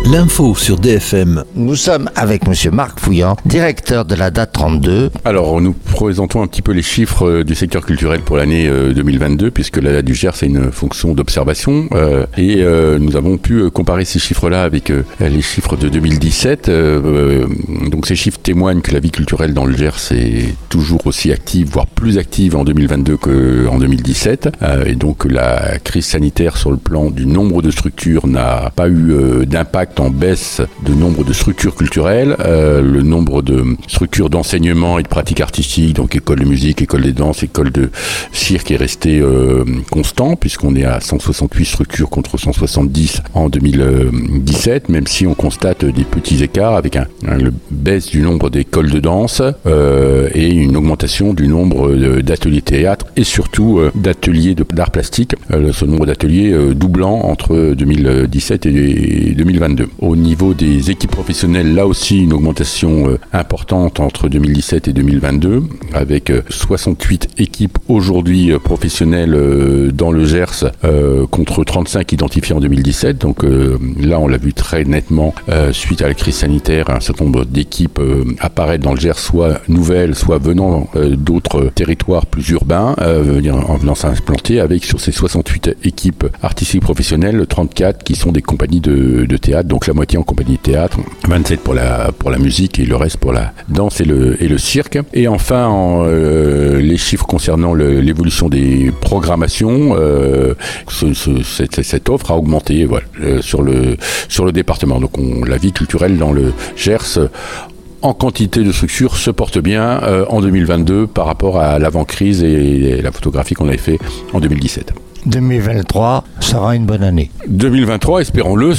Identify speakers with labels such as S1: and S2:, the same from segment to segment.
S1: L'info sur DFM.
S2: Nous sommes avec monsieur Marc Fouillant, directeur de la DAT 32.
S3: Alors, nous présentons un petit peu les chiffres du secteur culturel pour l'année 2022, puisque la DAT du Gers c'est une fonction d'observation. Et nous avons pu comparer ces chiffres-là avec les chiffres de 2017. Donc, ces chiffres témoignent que la vie culturelle dans le Gers est toujours aussi active, voire plus active en 2022 qu'en 2017. Et donc, la crise sanitaire sur le plan du nombre de structures n'a pas eu d'impact en baisse de nombre de structures culturelles. Le nombre de structures d'enseignement et de pratiques artistiques, donc école de musique, école des danses, école de cirque, est resté constant, puisqu'on est à 168 structures contre 170 en 2017, même si on constate des petits écarts avec une baisse du nombre d'écoles de danse et une augmentation du nombre d'ateliers théâtre et surtout d'ateliers d'art plastique, ce nombre d'ateliers doublant entre 2017 et 2022. Au niveau des équipes professionnelles, là aussi une augmentation importante entre 2017 et 2022, avec 68 équipes aujourd'hui professionnelles dans le Gers contre 35 identifiées en 2017. Donc là, on l'a vu très nettement suite à la crise sanitaire, un certain nombre d'équipes apparaître dans le Gers, soit nouvelles, soit venant d'autres territoires plus urbains, en venant s'implanter, avec sur ces 68 équipes artistiques professionnelles, 34 qui sont des compagnies de théâtre, donc la moitié en compagnie de théâtre, 27 pour la musique et le reste pour la danse et le cirque. Et enfin, les chiffres concernant l'évolution des programmations, cette offre a augmenté sur le département. Donc la vie culturelle dans le Gers en quantité de structures se porte bien en 2022 par rapport à l'avant-crise et la photographie qu'on avait fait en 2017.
S2: 2023 sera une bonne année.
S3: 2023, espérons-le.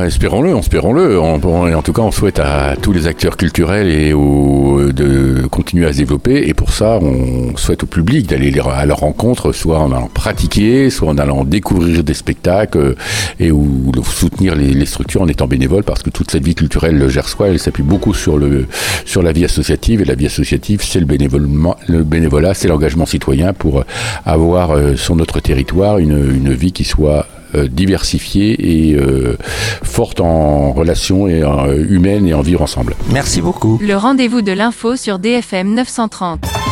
S3: En tout cas, on souhaite à tous les acteurs culturels de continuer à se développer. Et pour ça, on souhaite au public d'aller à leur rencontre, soit en allant pratiquer, soit en allant découvrir des spectacles et ou soutenir les structures en étant bénévole, parce que toute cette vie culturelle gersoise, elle s'appuie beaucoup sur la vie associative. Et la vie associative, c'est le bénévolat, c'est l'engagement citoyen pour avoir sur notre territoire une vie qui soit diversifiée et forte en relations et humaines et en vivre ensemble.
S2: Merci beaucoup.
S4: Le rendez-vous de l'info sur DFM 930.